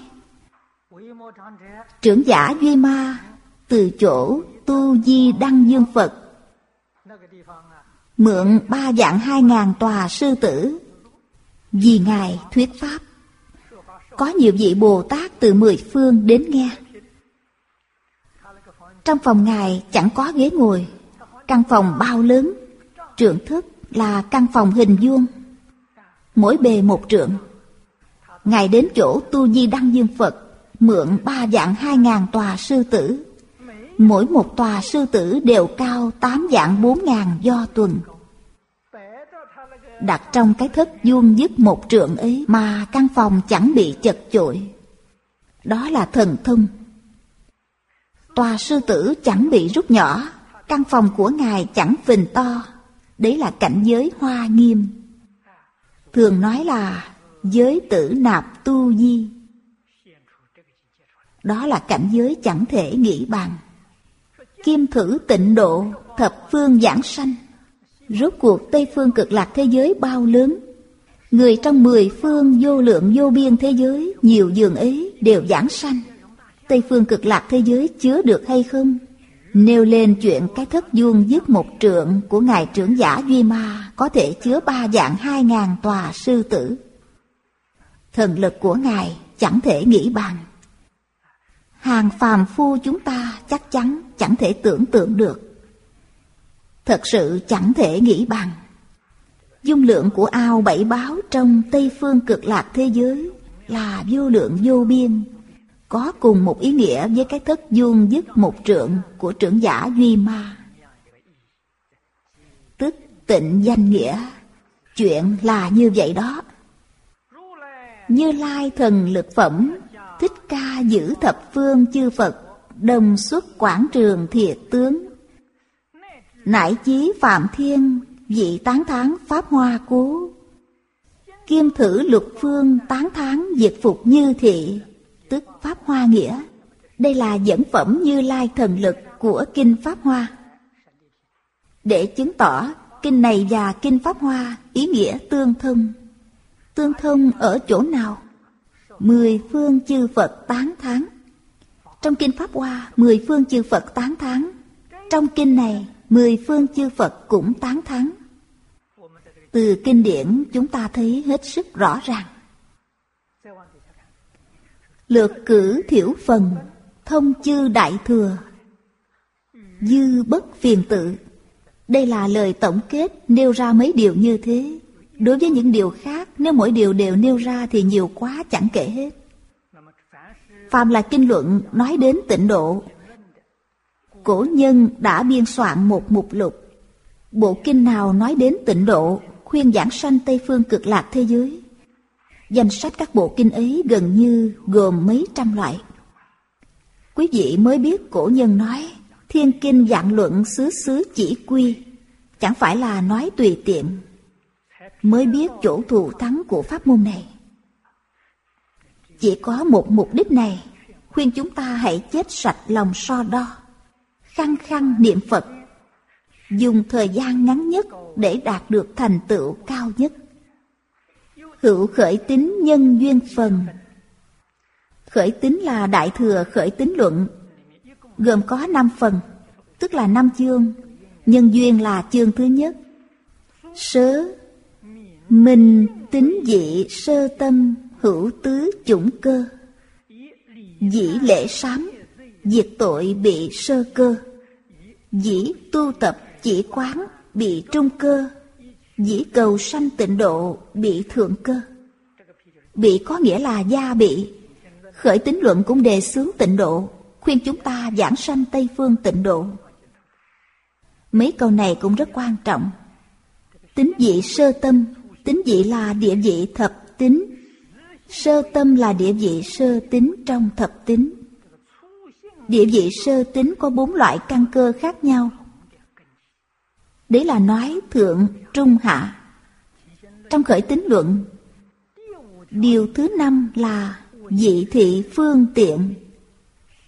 trưởng giả Duy Ma từ chỗ Tu Di Đăng Dương Phật mượn 3 vạn 2.000 tòa sư tử vì Ngài thuyết pháp. Có nhiều vị Bồ Tát từ 10 phương đến nghe. Trong phòng Ngài chẳng có ghế ngồi. Căn phòng bao lớn, trượng thức là căn phòng hình vuông, mỗi bề 1 trượng. Ngài đến chỗ Tu Di Đăng Dương Phật mượn 3 vạn 2.000 tòa sư tử. Mỗi một tòa sư tử đều cao 8 vạn 4.000 do tuần. Đặt trong cái thất vuông vức 1 trượng ấy mà căn phòng chẳng bị chật chội. Đó là thần thông. Tòa sư tử chẳng bị rút nhỏ, căn phòng của Ngài chẳng phình to. Đấy là cảnh giới Hoa Nghiêm. Thường nói là giới tử nạp tu di. Đó là cảnh giới chẳng thể nghĩ bàn. Kim thử tịnh độ, thập phương giảng sanh. Rốt cuộc Tây phương Cực Lạc thế giới bao lớn, người trong 10 phương vô lượng vô biên thế giới, nhiều giường ấy đều giảng sanh. Tây phương Cực Lạc thế giới chứa được hay không? Nêu lên chuyện cái thất vuông vức 1 trượng của Ngài trưởng giả Duy Ma có thể chứa 3 vạn 2.000 tòa sư tử. Thần lực của Ngài chẳng thể nghĩ bàn. Hàng phàm phu chúng ta chắc chắn chẳng thể tưởng tượng được. Thật sự chẳng thể nghĩ bằng. Dung lượng của ao 7 báo trong Tây phương Cực Lạc thế giới là vô lượng vô biên, có cùng một ý nghĩa với cái thất vuông vức 1 trượng của trưởng giả Duy Ma. Tức tịnh danh nghĩa. Chuyện là như vậy đó. Như Lai thần lực phẩm, Thích Ca giữ thập phương chư Phật, đồng xuất quảng trường thiệt tướng. Nại chí Phạm Thiên, vị tán thán Pháp Hoa Cố. Kim thử lục phương tán thán diệt phục Như Thị, tức Pháp Hoa Nghĩa. Đây là dẫn phẩm Như Lai thần lực của Kinh Pháp Hoa. Để chứng tỏ kinh này và Kinh Pháp Hoa ý nghĩa tương thông. Tương thông ở chỗ nào? 10 phương chư Phật tán thán. Trong Kinh Pháp Hoa 10 phương chư Phật tán thán. Trong kinh này 10 phương chư Phật cũng tán thán. Từ kinh điển chúng ta thấy hết sức rõ ràng. Lược cử thiểu phần, thông chư đại thừa, dư bất phiền tự. Đây là lời tổng kết nêu ra mấy điều như thế. Đối với những điều khác, nếu mỗi điều đều nêu ra thì nhiều quá chẳng kể hết. Phàm là kinh luận nói đến tịnh độ, cổ nhân đã biên soạn một mục lục. Bộ kinh nào nói đến tịnh độ, khuyên giảng sanh Tây phương Cực Lạc thế giới. Danh sách các bộ kinh ấy gần như gồm mấy trăm loại. Quý vị mới biết cổ nhân nói thiên kinh vạn luận xứ xứ chỉ quy, chẳng phải là nói tùy tiện. Mới biết chỗ thù thắng của pháp môn này. Chỉ có một mục đích này, khuyên chúng ta hãy chết sạch lòng so đo, khăng khăng niệm Phật, dùng thời gian ngắn nhất để đạt được thành tựu cao nhất. Hữu khởi tín nhân duyên phần. Khởi tín là Đại Thừa Khởi Tín Luận, gồm có 5 phần, tức là 5 chương. Nhân duyên là chương thứ nhất. Sớ, minh, tín dị, sơ tâm, hữu tứ chủng cơ. Dĩ lễ sám, diệt tội bị sơ cơ. Dĩ tu tập chỉ quán bị trung cơ. Dĩ cầu sanh tịnh độ bị thượng cơ. Bị có nghĩa là gia bị. Khởi tín luận cũng đề xướng tịnh độ, khuyên chúng ta giảng sanh Tây phương tịnh độ. Mấy câu này cũng rất quan trọng. Tín dị sơ tâm. Tín dị là địa vị thập tín. Sơ tâm là địa vị sơ tín trong thập tín. Địa vị sơ tín có 4 loại căn cơ khác nhau. Đấy là nói thượng, trung, hạ. Trong khởi tín luận, điều thứ 5 là dị thị phương tiện.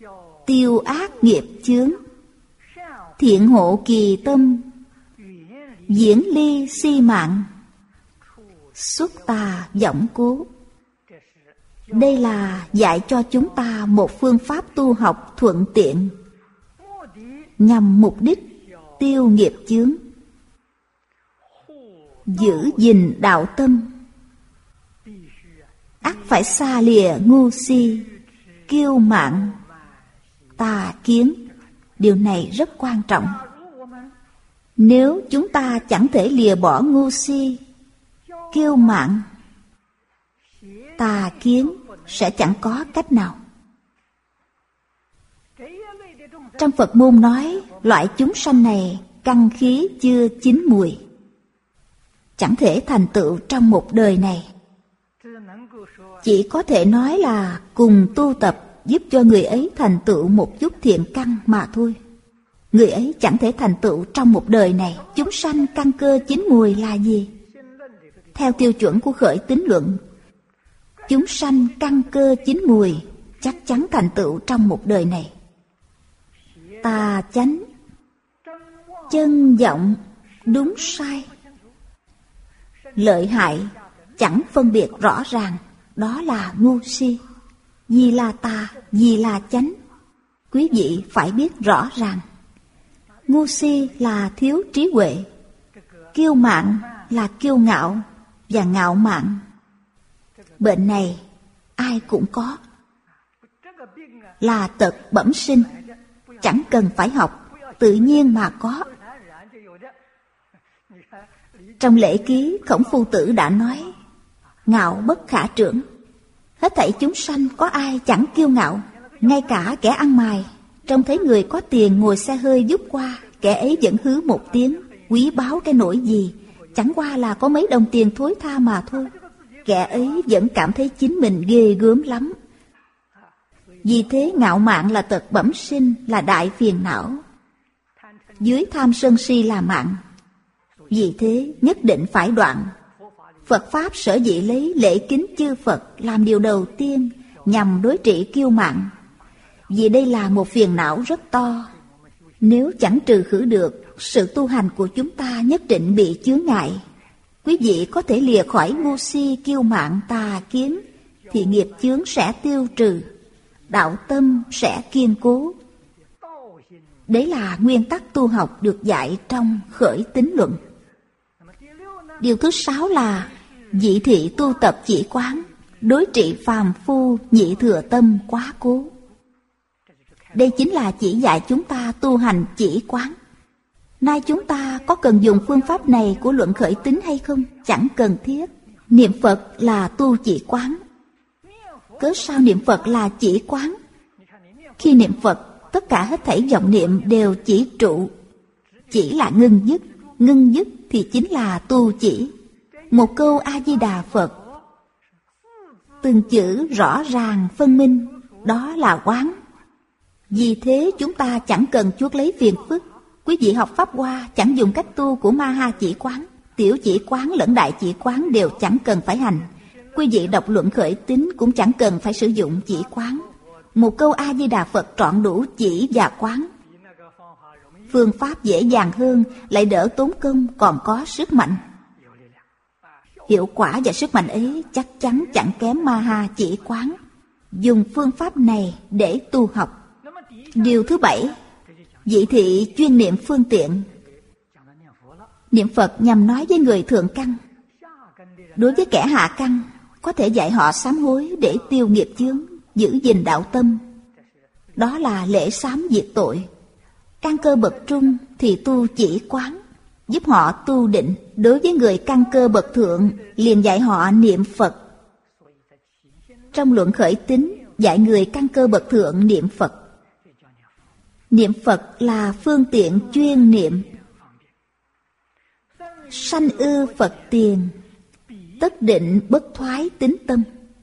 tiêu ác nghiệp chướng, thiện hộ kỳ tâm, diễn ly si mạng, xuất tà vọng cố. Đây là dạy cho chúng ta một phương pháp tu học thuận tiện, nhằm mục đích tiêu nghiệp chướng, giữ gìn đạo tâm. Ắt phải xa lìa ngu si, kiêu mạn, tà kiến. Điều này rất quan trọng. Nếu chúng ta chẳng thể lìa bỏ ngu si, kiêu mạn, tà kiến, sẽ chẳng có cách nào. Trong Phật môn nói, loại chúng sanh này căn khí chưa chín mùi, chẳng thể thành tựu trong một đời này. Chỉ có thể nói là cùng tu tập giúp cho người ấy thành tựu một chút thiện căn mà thôi. Người ấy chẳng thể thành tựu trong một đời này. Chúng sanh căn cơ chín mùi là gì? Theo tiêu chuẩn của khởi tín luận, chúng sanh căn cơ chín mùi chắc chắn thành tựu trong một đời này. Tà chánh, chân vọng, đúng sai, lợi hại chẳng phân biệt rõ ràng, đó là ngu si. Gì là tà, gì là chánh, quý vị phải biết rõ ràng. Ngu si là thiếu trí huệ, kiêu mạn là kiêu ngạo và ngạo mạn. Bệnh này ai cũng có, là tật bẩm sinh, chẳng cần phải học, tự nhiên mà có. Trong Lễ Ký, Khổng Phu Tử đã nói, ngạo bất khả trưởng. Hết thảy chúng sanh có ai chẳng kiêu ngạo. Ngay cả kẻ ăn mày, trông thấy người có tiền ngồi xe hơi giúp qua, kẻ ấy vẫn hứ một tiếng, quý báu cái nỗi gì, chẳng qua là có mấy đồng tiền thối tha mà thôi. Kẻ ấy vẫn cảm thấy chính mình ghê gớm lắm. Vì thế ngạo mạn là tật bẩm sinh, là đại phiền não. Dưới tham sân si là mạng. Vì thế nhất định phải đoạn. Phật Pháp sở dĩ lấy lễ kính chư Phật làm điều đầu tiên, nhằm đối trị kiêu mạn. Vì đây là một phiền não rất to. Nếu chẳng trừ khử được, sự tu hành của chúng ta nhất định bị chướng ngại. Quý vị có thể lìa khỏi ngu si, kiêu mạn, tà kiến, thì nghiệp chướng sẽ tiêu trừ, đạo tâm sẽ kiên cố. Đấy là nguyên tắc tu học được dạy trong Khởi Tín Luận. Điều thứ 6 là dị thị tu tập chỉ quán, đối trị phàm phu nhị thừa tâm quá cố. Đây chính là chỉ dạy chúng ta tu hành chỉ quán. Nay chúng ta có cần dùng phương pháp này của luận khởi tín hay không? Chẳng cần thiết. Niệm Phật là tu chỉ quán. Cớ sao niệm Phật là chỉ quán? Khi niệm Phật, tất cả hết thảy vọng niệm đều chỉ trụ. Chỉ là ngưng dứt. Ngưng dứt thì chính là tu chỉ. Một câu A-di-đà Phật, từng chữ rõ ràng phân minh, đó là quán. Vì thế chúng ta chẳng cần chuốc lấy phiền phức. Quý vị học Pháp Hoa chẳng dùng cách tu của Ma Ha chỉ quán, tiểu chỉ quán lẫn đại chỉ quán đều chẳng cần phải hành. Quý vị đọc luận khởi tín cũng chẳng cần phải sử dụng chỉ quán. Một câu A-di-đà Phật trọn đủ chỉ và quán. Phương pháp dễ dàng hơn, lại đỡ tốn công, còn có sức mạnh. Hiệu quả và sức mạnh ấy chắc chắn chẳng kém Ma Ha chỉ quán. Dùng phương pháp này để tu học. Điều thứ 7, dị thị chuyên niệm phương tiện. Niệm Phật nhằm nói với người thượng căn. Đối với kẻ hạ căn, có thể dạy họ sám hối để tiêu nghiệp chướng, giữ gìn đạo tâm. Đó là lễ sám diệt tội. Căn cơ bậc trung thì tu chỉ quán, giúp họ tu định. Đối với người căn cơ bậc thượng, liền dạy họ niệm Phật. Trong luận khởi tín, dạy người căn cơ bậc thượng niệm Phật. Niệm Phật là phương tiện chuyên niệm. Sanh ư Phật tiền, tất định bất thoái tín tâm.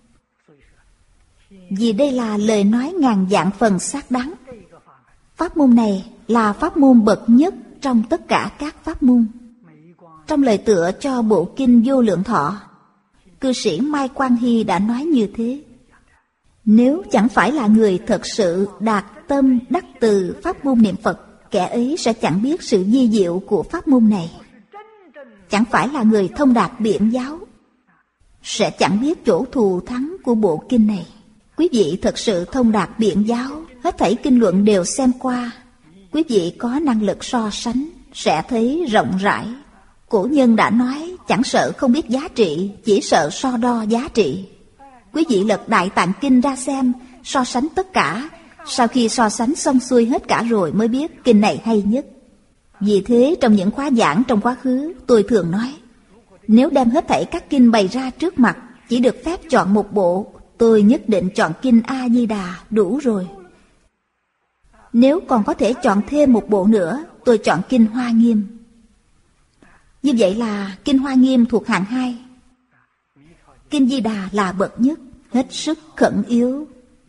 Vì đây là lời nói ngàn vạn phần xác đáng. Pháp môn này là pháp môn bậc nhất trong tất cả các pháp môn. Trong lời tựa cho bộ kinh Vô Lượng Thọ, cư sĩ Mai Quang Hy đã nói như thế. Nếu chẳng phải là người thật sự đạt tâm đắc từ pháp môn niệm Phật, kẻ ấy sẽ chẳng biết sự vi diệu của pháp môn này, chẳng phải là người thông đạt biện giáo, sẽ chẳng biết chỗ thù thắng của bộ kinh này. Quý vị thật sự thông đạt biện giáo, hết thảy kinh luận đều xem qua, quý vị có năng lực so sánh, sẽ thấy rộng rãi. Cổ nhân đã nói, chẳng sợ không biết giá trị, chỉ sợ so đo giá trị. Quý vị lật Đại Tạng Kinh ra xem, so sánh tất cả, sau khi so sánh xong xuôi hết cả rồi mới biết kinh này hay nhất. Vì thế trong những khóa giảng trong quá khứ, tôi thường nói, nếu đem hết thảy các kinh bày ra trước mặt, chỉ được phép chọn một bộ, tôi nhất định chọn kinh A Di Đà đủ rồi. Nếu còn có thể chọn thêm một bộ nữa, tôi chọn kinh Hoa Nghiêm. Như vậy là kinh Hoa Nghiêm thuộc hạng 2. Kinh Di Đà là bậc nhất, hết sức khẩn yếu.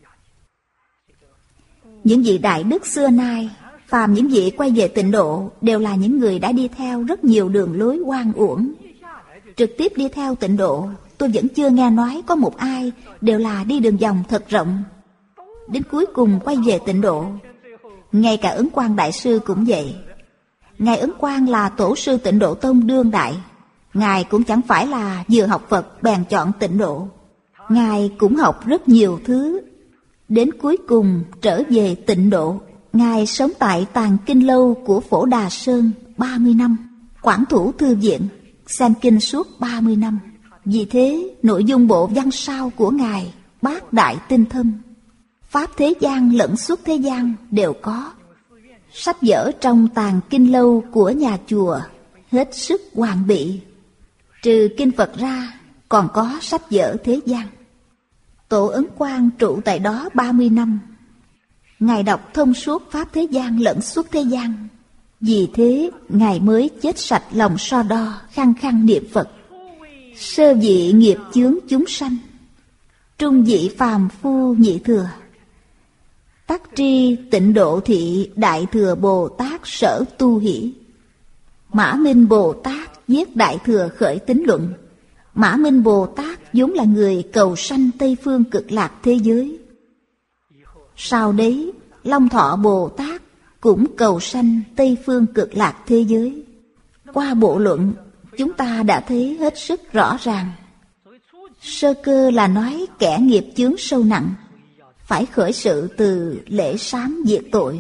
Những vị đại đức xưa nay, phàm những vị quay về tịnh độ, đều là những người đã đi theo rất nhiều đường lối oan uổng. Trực tiếp đi theo tịnh độ, tôi vẫn chưa nghe nói có một ai, đều là đi đường vòng thật rộng, đến cuối cùng quay về tịnh độ. Ngay cả Ấn Quang Đại Sư cũng vậy. Ngài Ấn Quang là tổ sư Tịnh Độ Tông đương đại. Ngài cũng chẳng phải là vừa học Phật bèn chọn tịnh độ. Ngài cũng học rất nhiều thứ, đến cuối cùng trở về tịnh độ. Ngài sống tại tàng kinh lâu của Phổ Đà Sơn 30 năm, quản thủ thư viện, xem kinh suốt 30 năm. Vì thế nội dung bộ văn sao của Ngài bát đại tinh thâm, pháp thế gian lẫn xuất thế gian đều có. Sách vở trong tàng kinh lâu của nhà chùa hết sức hoàn bị. Trừ kinh Phật ra, còn có sách vở thế gian. Tổ Ấn Quang trụ tại đó 30 năm. Ngài đọc thông suốt pháp thế gian lẫn xuất thế gian. Vì thế, Ngài mới chết sạch lòng so đo, khăng khăng niệm Phật. Sơ vị nghiệp chướng chúng sanh, trung vị phàm phu nhị thừa. Tắc tri tịnh độ thị đại thừa Bồ Tát sở tu hỷ. Mã Minh Bồ Tát viết đại thừa khởi tín luận. Mã Minh Bồ Tát vốn là người cầu sanh Tây phương cực lạc thế giới. Sau đấy, Long Thọ Bồ Tát cũng cầu sanh Tây phương cực lạc thế giới. Qua bộ luận, chúng ta đã thấy hết sức rõ ràng. Sơ cơ là nói kẻ nghiệp chướng sâu nặng, phải khởi sự từ lễ sám diệt tội.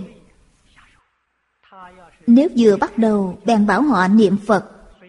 Nếu vừa bắt đầu bèn bảo họ niệm Phật,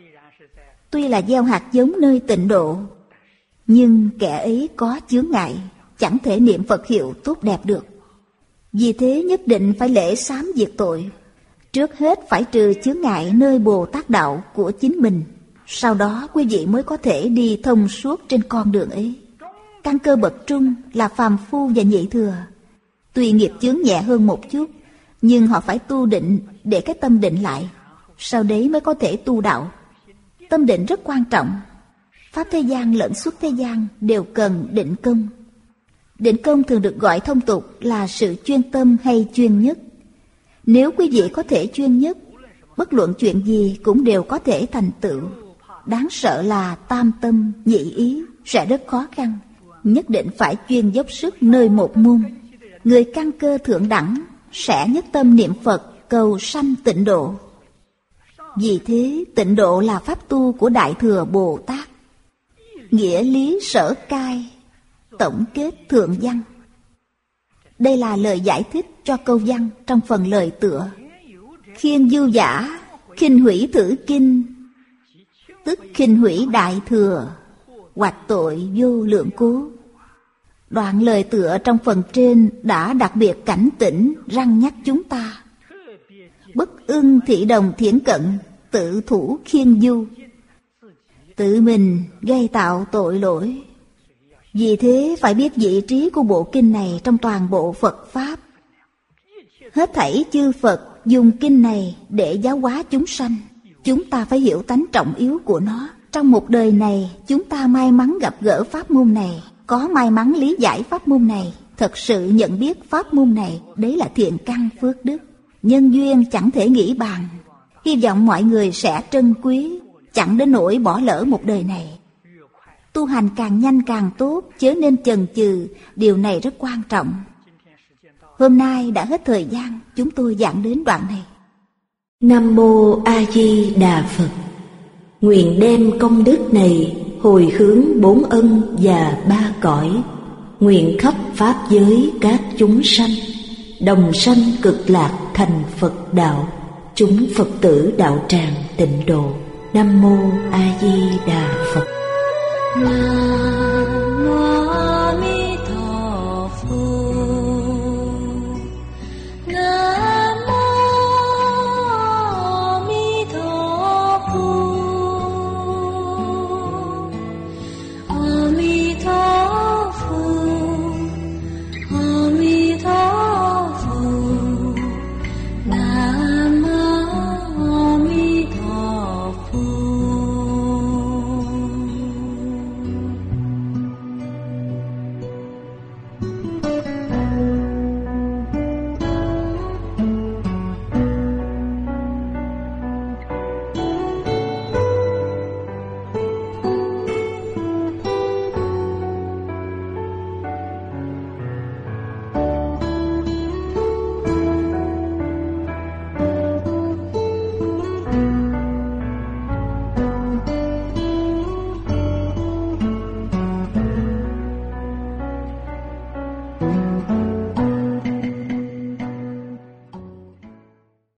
tuy là gieo hạt giống nơi tịnh độ, nhưng kẻ ấy có chướng ngại, chẳng thể niệm Phật hiệu tốt đẹp được. Vì thế nhất định phải lễ sám diệt tội. Trước hết phải trừ chướng ngại nơi Bồ Tát đạo của chính mình, sau đó quý vị mới có thể đi thông suốt trên con đường ấy. Căn cơ bậc trung là phàm phu và nhị thừa. Tuy nghiệp chướng nhẹ hơn một chút, nhưng họ phải tu định để cái tâm định lại, sau đấy mới có thể tu đạo. Tâm định rất quan trọng. Pháp thế gian lẫn xuất thế gian đều cần định công. Định công thường được gọi thông tục là sự chuyên tâm hay chuyên nhất. Nếu quý vị có thể chuyên nhất, bất luận chuyện gì cũng đều có thể thành tựu. Đáng sợ là tam tâm nhị ý sẽ rất khó khăn. Nhất định phải chuyên dốc sức nơi một môn. Người căn cơ thượng đẳng sẽ nhất tâm niệm Phật cầu sanh tịnh độ. Vì thế tịnh độ là pháp tu của Đại Thừa Bồ Tát. Nghĩa lý sở cai, tổng kết thượng văn. Đây là lời giải thích cho câu văn trong phần lời tựa. Khiên du giả, khinh hủy thử kinh, tức khinh hủy Đại Thừa, hoạch tội vô lượng cố. Đoạn lời tựa trong phần trên đã đặc biệt cảnh tỉnh răn nhắc chúng ta. Bất ưng thị đồng thiển cận, tự thủ khiên du. Tự mình gây tạo tội lỗi. Vì thế phải biết vị trí của bộ kinh này trong toàn bộ Phật Pháp. Hết thảy chư Phật dùng kinh này để giáo hóa chúng sanh. Chúng ta phải hiểu tánh trọng yếu của nó. Trong một đời này chúng ta may mắn gặp gỡ pháp môn này, có may mắn lý giải pháp môn này, thật sự nhận biết pháp môn này, đấy là thiện căn phước đức. Nhân duyên chẳng thể nghĩ bàn. Hy vọng mọi người sẽ trân quý, chẳng đến nỗi bỏ lỡ một đời này. Tu hành càng nhanh càng tốt, chớ nên chần chừ, điều này rất quan trọng. Hôm nay đã hết thời gian, chúng tôi giảng đến đoạn này. Nam Mô A Di Đà Phật. Nguyện đem công đức này hồi hướng 4 ân và 3 cõi, nguyện khắp pháp giới các chúng sanh đồng sanh cực lạc thành Phật đạo, chúng Phật tử đạo tràng tịnh độ. Nam Mô A Di Đà Phật. Nam Mô